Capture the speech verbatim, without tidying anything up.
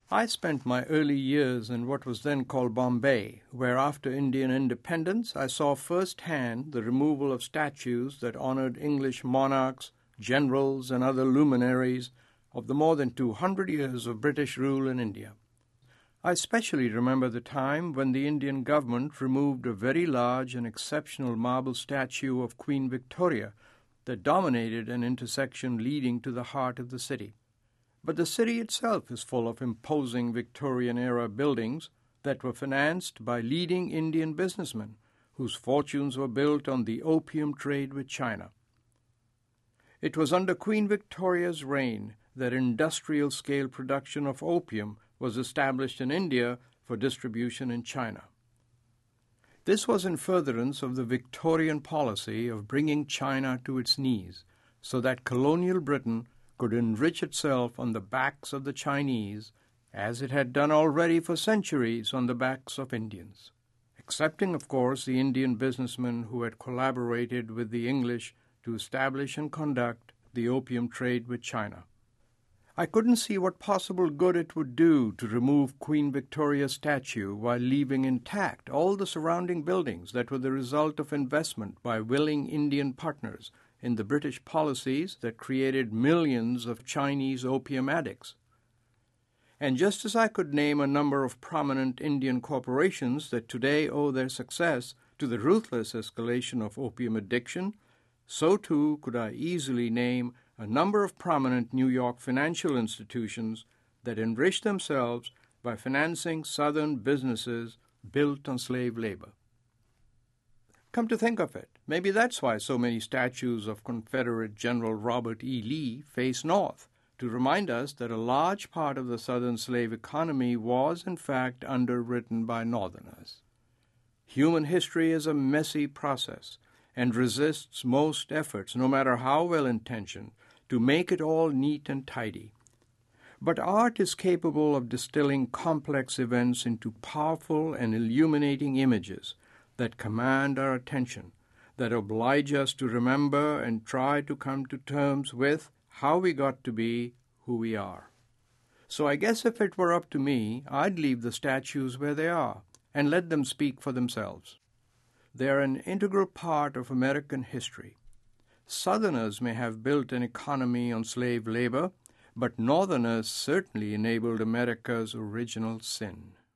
I spent my early years in what was then called Bombay, where after Indian independence I saw firsthand the removal of statues that honored English monarchs, generals, and other luminaries of the more than two hundred years of British rule in India. I especially remember the time when the Indian government removed a very large and exceptional marble statue of Queen Victoria that dominated an intersection leading to the heart of the city. But the city itself is full of imposing Victorian-era buildings that were financed by leading Indian businessmen whose fortunes were built on the opium trade with China. It was under Queen Victoria's reign that industrial-scale production of opium was established in India for distribution in China. This was in furtherance of the Victorian policy of bringing China to its knees so that colonial Britain could enrich itself on the backs of the Chinese, as it had done already for centuries on the backs of Indians, excepting, of course, the Indian businessmen who had collaborated with the English to establish and conduct the opium trade with China. I couldn't see what possible good it would do to remove Queen Victoria's statue while leaving intact all the surrounding buildings that were the result of investment by willing Indian partners in the British policies that created millions of Chinese opium addicts. And just as I could name a number of prominent Indian corporations that today owe their success to the ruthless escalation of opium addiction, so too could I easily name a number of prominent New York financial institutions that enriched themselves by financing Southern businesses built on slave labor. Come to think of it, maybe that's why so many statues of Confederate General Robert E. Lee face north, to remind us that a large part of the Southern slave economy was, in fact, underwritten by Northerners. Human history is a messy process and resists most efforts, no matter how well-intentioned, to make it all neat and tidy. But art is capable of distilling complex events into powerful and illuminating images that command our attention, that oblige us to remember and try to come to terms with how we got to be who we are. So I guess if it were up to me, I'd leave the statues where they are and let them speak for themselves. They are an integral part of American history. Southerners may have built an economy on slave labor, but Northerners certainly enabled America's original sin.